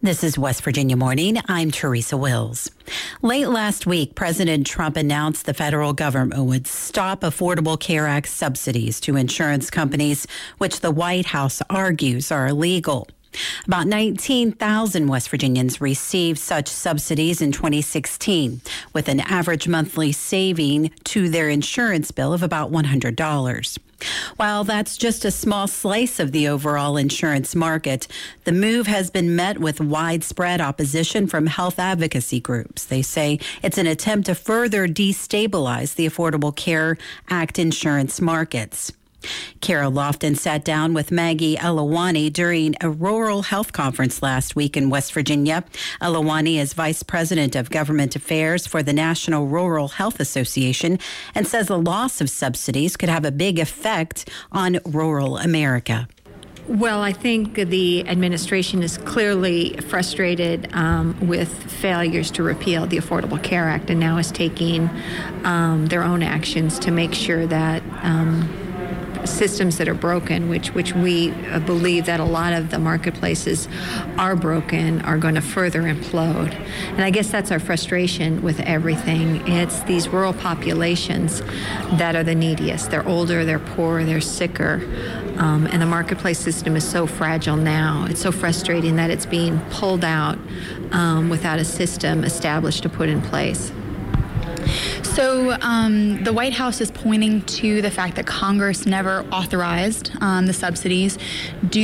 This is West Virginia Morning. I'm Teresa Wills. Late last week, President Trump announced the federal government would stop Affordable Care Act subsidies to insurance companies, which the White House argues are illegal. About 19,000 West Virginians received such subsidies in 2016, with an average monthly saving to their insurance bill of about $100. While that's just a small slice of the overall insurance market, the move has been met with widespread opposition from health advocacy groups. They say it's an attempt to further destabilize the Affordable Care Act insurance markets. Kara Lofton sat down with Maggie Elawani during a rural health conference last week in West Virginia. Elawani is Vice President of Government Affairs for the National Rural Health Association and says the loss of subsidies could have a big effect on rural America. Well, I think the administration is clearly frustrated with failures to repeal the Affordable Care Act and now is taking their own actions to make sure that systems that are broken, which we believe that a lot of the marketplaces are broken, are going to further implode. And I guess that's our frustration with everything. It's these rural populations that are the neediest. They're older, they're poorer, they're sicker. And the marketplace system is so fragile now. It's so frustrating that it's being pulled out without a system established to put in place. So the White House is pointing to the fact that Congress never authorized the subsidies. Do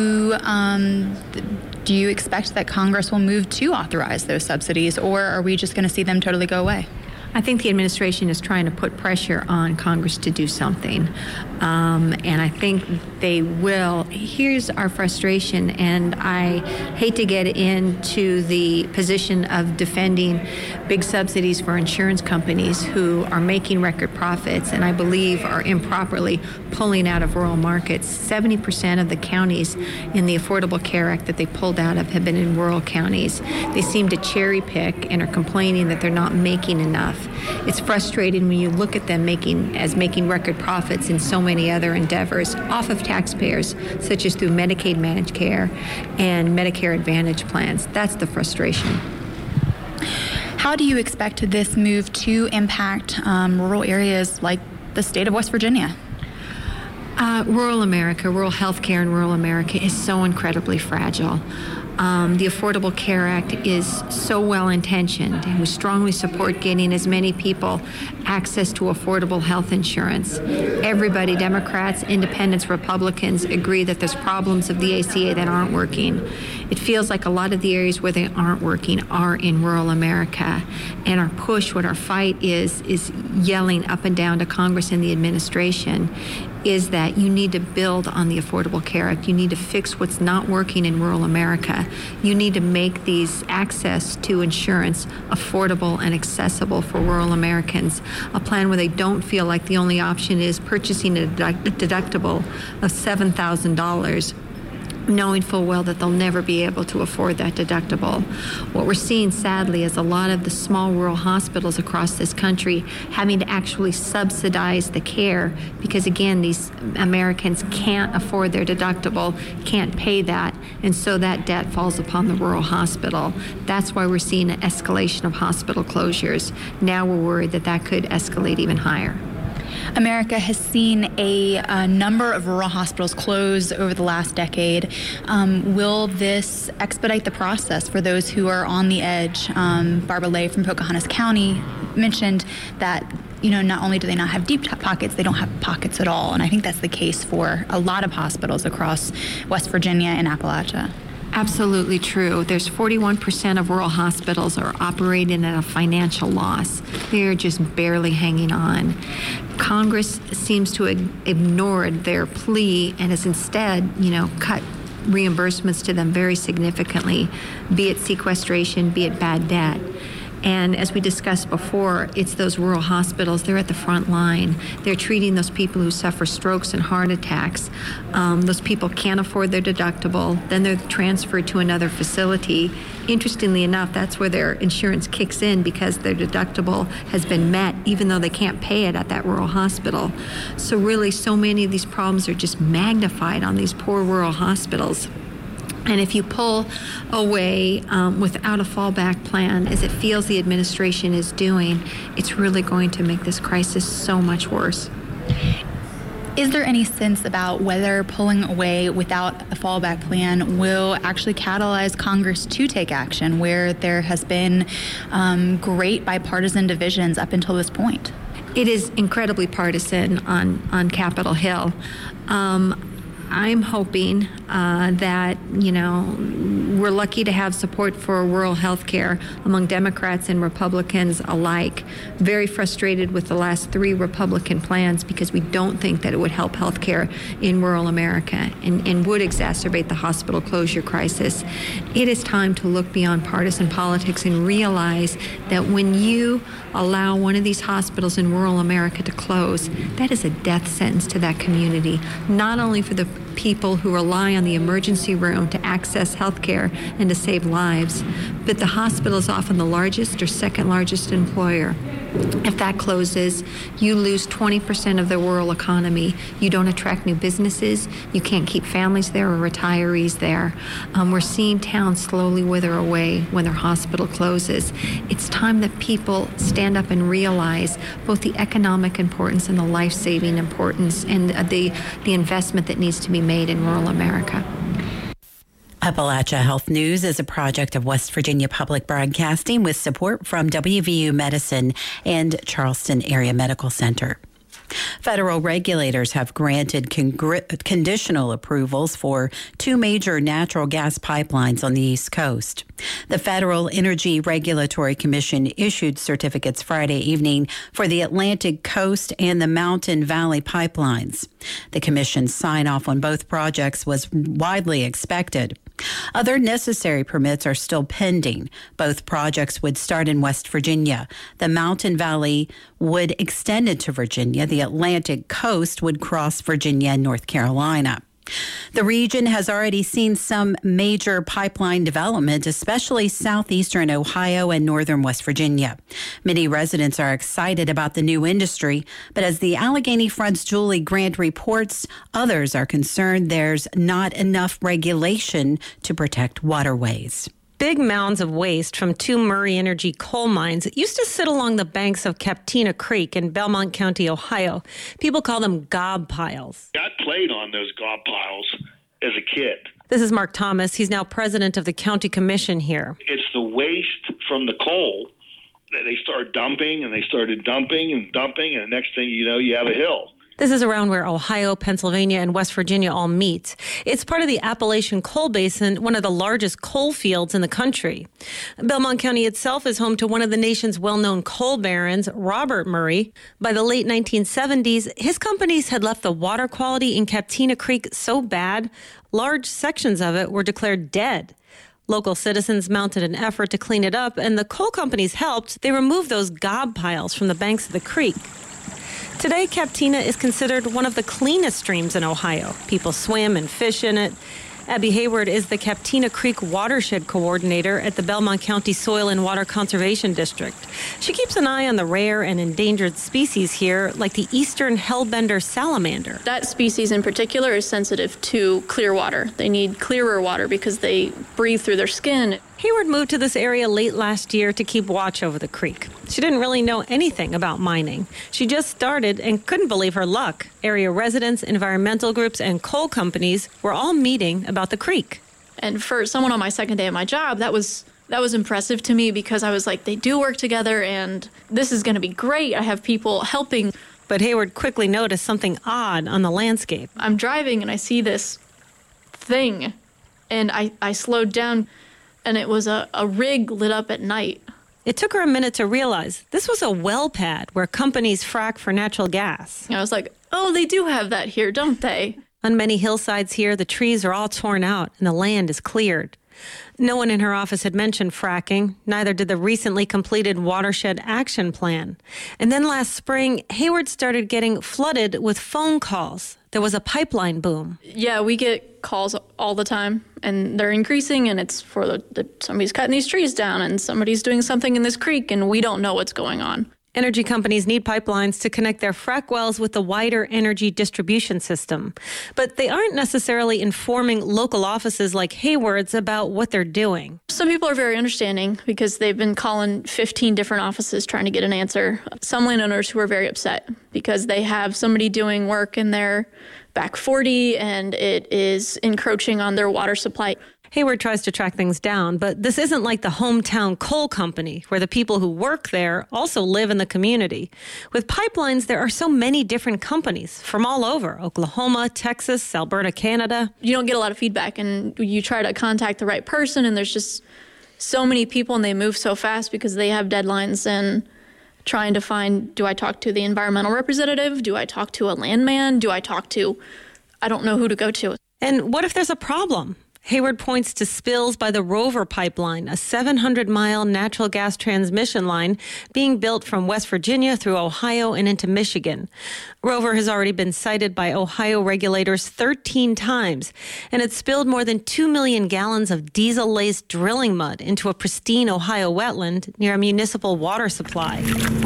you expect that Congress will move to authorize those subsidies, or are we just going to see them totally go away? I think the administration is trying to put pressure on Congress to do something, and I think they will. Here's our frustration, and I hate to get into the position of defending big subsidies for insurance companies who are making record profits and I believe are improperly pulling out of rural markets. 70% of the counties in the Affordable Care Act that they pulled out of have been in rural counties. They seem to cherry pick and are complaining that they're not making enough. It's frustrating when you look at them making record profits in so many other endeavors off of taxpayers, such as through Medicaid managed care and Medicare Advantage plans. That's the frustration. How do you expect this move to impact rural areas like the state of West Virginia? Rural America, rural health care in rural America is so incredibly fragile. The Affordable Care Act is so well-intentioned, and we strongly support getting as many people access to affordable health insurance. Everybody, Democrats, Independents, Republicans, agree that there's problems of the ACA that aren't working. It feels like a lot of the areas where they aren't working are in rural America. And our push, what our fight is yelling up and down to Congress and the administration, is that you need to build on the Affordable Care Act. You need to fix what's not working in rural America. You need to make these access to insurance affordable and accessible for rural Americans. A plan where they don't feel like the only option is purchasing a deductible of $7,000, knowing full well that they'll never be able to afford that deductible. What we're seeing, sadly, is a lot of the small rural hospitals across this country having to actually subsidize the care because, again, these Americans can't afford their deductible, can't pay that, and so that debt falls upon the rural hospital. That's why we're seeing an escalation of hospital closures. Now we're worried that that could escalate even higher. America has seen a number of rural hospitals close over the last decade. Will this expedite the process for those who are on the edge? Barbara Lay from Pocahontas County mentioned that, not only do they not have deep pockets, they don't have pockets at all. And I think that's the case for a lot of hospitals across West Virginia and Appalachia. Absolutely true. There's 41% of rural hospitals are operating at a financial loss. They're just barely hanging on. Congress seems to have ignored their plea and has instead, cut reimbursements to them very significantly, be it sequestration, be it bad debt. And as we discussed before, it's those rural hospitals. They're at the front line. They're treating those people who suffer strokes and heart attacks. Those people can't afford their deductible. Then they're transferred to another facility. Interestingly enough, that's where their insurance kicks in because their deductible has been met, even though they can't pay it at that rural hospital. So really, so many of these problems are just magnified on these poor rural hospitals. And if you pull away without a fallback plan, as it feels the administration is doing, it's really going to make this crisis so much worse. Is there any sense about whether pulling away without a fallback plan will actually catalyze Congress to take action where there has been great bipartisan divisions up until this point? It is incredibly partisan on Capitol Hill. I'm hoping that, we're lucky to have support for rural health care among Democrats and Republicans alike. Very frustrated with the last 3 Republican plans because we don't think that it would help health care in rural America and would exacerbate the hospital closure crisis. It is time to look beyond partisan politics and realize that when you allow one of these hospitals in rural America to close, that is a death sentence to that community, not only for the people who rely on the emergency room to access health care and to save lives, but the hospital is often the largest or second largest employer. If that closes, you lose 20% of the rural economy. You don't attract new businesses. You can't keep families there or retirees there. We're seeing towns slowly wither away when their hospital closes. It's time that people stand up and realize both the economic importance and the life-saving importance and the investment that needs to be made in rural America. Appalachia Health News is a project of West Virginia Public Broadcasting with support from WVU Medicine and Charleston Area Medical Center. Federal regulators have granted conditional approvals for 2 major natural gas pipelines on the East Coast. The Federal Energy Regulatory Commission issued certificates Friday evening for the Atlantic Coast and the Mountain Valley pipelines. The commission's sign-off on both projects was widely expected. Other necessary permits are still pending. Both projects would start in West Virginia. The Mountain Valley would extend into Virginia. The Atlantic Coast would cross Virginia and North Carolina. The region has already seen some major pipeline development, especially southeastern Ohio and northern West Virginia. Many residents are excited about the new industry, but as the Allegheny Front's Julie Grant reports, others are concerned there's not enough regulation to protect waterways. Big mounds of waste from 2 Murray Energy coal mines used to sit along the banks of Captina Creek in Belmont County, Ohio. People call them gob piles. I played on those gob piles as a kid. This is Mark Thomas. He's now president of the county commission here. It's the waste from the coal that they started dumping, and they started dumping, and the next thing you know, you have a hill. This is around where Ohio, Pennsylvania, and West Virginia all meet. It's part of the Appalachian Coal Basin, one of the largest coal fields in the country. Belmont County itself is home to one of the nation's well-known coal barons, Robert Murray. By the late 1970s, his companies had left the water quality in Captina Creek so bad, large sections of it were declared dead. Local citizens mounted an effort to clean it up, and the coal companies helped. They removed those gob piles from the banks of the creek. Today, Captina is considered one of the cleanest streams in Ohio. People swim and fish in it. Abby Hayward is the Captina Creek Watershed Coordinator at the Belmont County Soil and Water Conservation District. She keeps an eye on the rare and endangered species here, like the eastern hellbender salamander. That species in particular is sensitive to clear water. They need clearer water because they breathe through their skin. Hayward moved to this area late last year to keep watch over the creek. She didn't really know anything about mining. She just started and couldn't believe her luck. Area residents, environmental groups, and coal companies were all meeting about the creek. And for someone on my second day of my job, that was impressive to me because I was like, they do work together and this is going to be great. I have people helping. But Hayward quickly noticed something odd on the landscape. I'm driving and I see this thing and I slowed down. And it was a rig lit up at night. It took her a minute to realize this was a well pad where companies frack for natural gas. I was like, oh, they do have that here, don't they? On many hillsides here, the trees are all torn out and the land is cleared. No one in her office had mentioned fracking, neither did the recently completed Watershed Action Plan. And then last spring, Hayward started getting flooded with phone calls. There was a pipeline boom. Yeah, we get calls all the time, and they're increasing, and it's for somebody's cutting these trees down, and somebody's doing something in this creek, and we don't know what's going on. Energy companies need pipelines to connect their frack wells with the wider energy distribution system. But they aren't necessarily informing local offices like Hayward's about what they're doing. Some people are very understanding because they've been calling 15 different offices trying to get an answer. Some landowners who are very upset because they have somebody doing work in their back 40 and it is encroaching on their water supply. Hayward tries to track things down, but this isn't like the hometown coal company, where the people who work there also live in the community. With pipelines, there are so many different companies from all over, Oklahoma, Texas, Alberta, Canada. You don't get a lot of feedback, and you try to contact the right person, and there's just so many people, and they move so fast because they have deadlines, and trying to find, do I talk to the environmental representative? Do I talk to a landman? Do I talk to, I don't know who to go to. And what if there's a problem? Hayward points to spills by the Rover pipeline, a 700-mile natural gas transmission line being built from West Virginia through Ohio and into Michigan. Rover has already been cited by Ohio regulators 13 times, and it spilled more than 2 million gallons of diesel-laced drilling mud into a pristine Ohio wetland near a municipal water supply.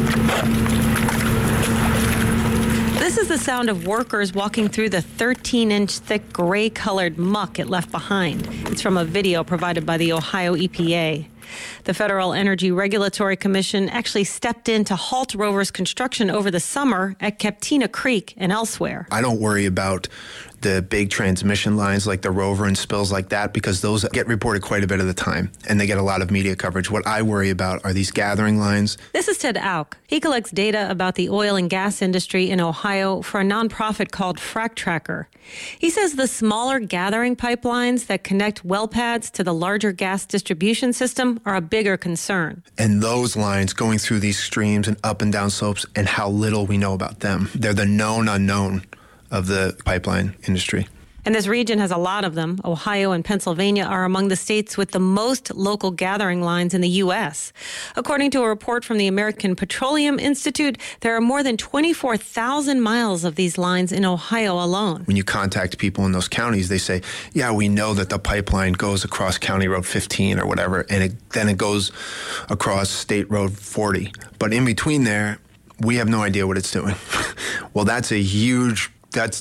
This is the sound of workers walking through the 13-inch thick gray-colored muck it left behind. It's from a video provided by the Ohio EPA. The Federal Energy Regulatory Commission actually stepped in to halt Rover's construction over the summer at Captina Creek and elsewhere. I don't worry about the big transmission lines like the Rover and spills like that because those get reported quite a bit of the time and they get a lot of media coverage. What I worry about are these gathering lines. This is Ted Auk. He collects data about the oil and gas industry in Ohio for a nonprofit called Frac Tracker. He says the smaller gathering pipelines that connect well pads to the larger gas distribution system are a bigger concern. And those lines going through these streams and up and down slopes and how little we know about them. They're the known unknown of the pipeline industry. And this region has a lot of them. Ohio and Pennsylvania are among the states with the most local gathering lines in the U.S. According to a report from the American Petroleum Institute, there are more than 24,000 miles of these lines in Ohio alone. When you contact people in those counties, they say, yeah, we know that the pipeline goes across County Road 15 or whatever, and then it goes across State Road 40. But in between there, we have no idea what it's doing. Well, that's a huge... That's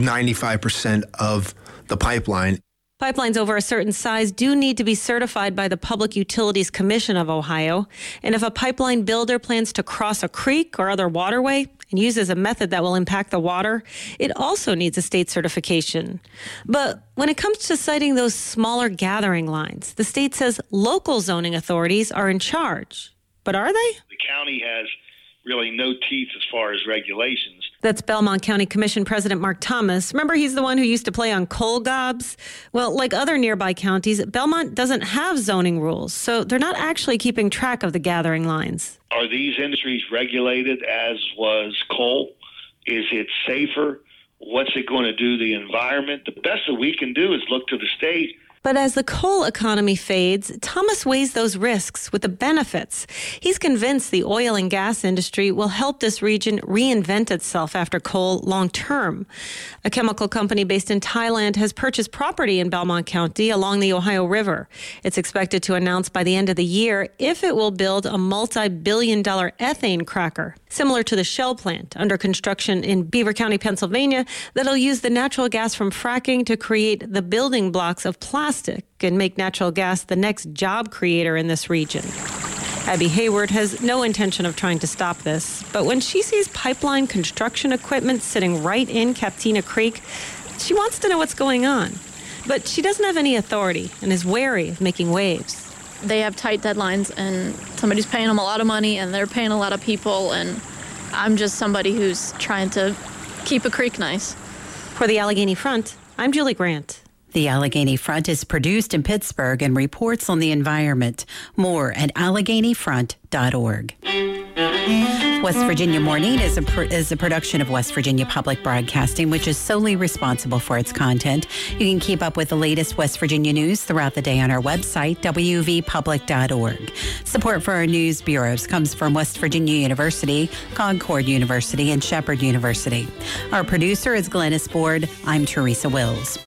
95% of the pipeline. Pipelines over a certain size do need to be certified by the Public Utilities Commission of Ohio. And if a pipeline builder plans to cross a creek or other waterway and uses a method that will impact the water, it also needs a state certification. But when it comes to siting those smaller gathering lines, the state says local zoning authorities are in charge. But are they? The county has really no teeth as far as regulations. That's Belmont County Commission President Mark Thomas. Remember, he's the one who used to play on coal gobs? Well, like other nearby counties, Belmont doesn't have zoning rules, so they're not actually keeping track of the gathering lines. Are these industries regulated as was coal? Is it safer? What's it going to do to the environment? The best that we can do is look to the state. But as the coal economy fades, Thomas weighs those risks with the benefits. He's convinced the oil and gas industry will help this region reinvent itself after coal long term. A chemical company based in Thailand has purchased property in Belmont County along the Ohio River. It's expected to announce by the end of the year if it will build a multi-billion-dollar ethane cracker, similar to the Shell plant under construction in Beaver County, Pennsylvania, that'll use the natural gas from fracking to create the building blocks of plastic and make natural gas the next job creator in this region. Abby Hayward has no intention of trying to stop this, but when she sees pipeline construction equipment sitting right in Captina Creek, she wants to know what's going on. But she doesn't have any authority and is wary of making waves. They have tight deadlines, and somebody's paying them a lot of money, and they're paying a lot of people, and I'm just somebody who's trying to keep a creek nice. For the Allegheny Front, I'm Julie Grant. The Allegheny Front is produced in Pittsburgh and reports on the environment. More at AlleghenyFront.org. West Virginia Morning is a production of West Virginia Public Broadcasting, which is solely responsible for its content. You can keep up with the latest West Virginia news throughout the day on our website, wvpublic.org. Support for our news bureaus comes from West Virginia University, Concord University, and Shepherd University. Our producer is Glennis Ford. I'm Teresa Wills.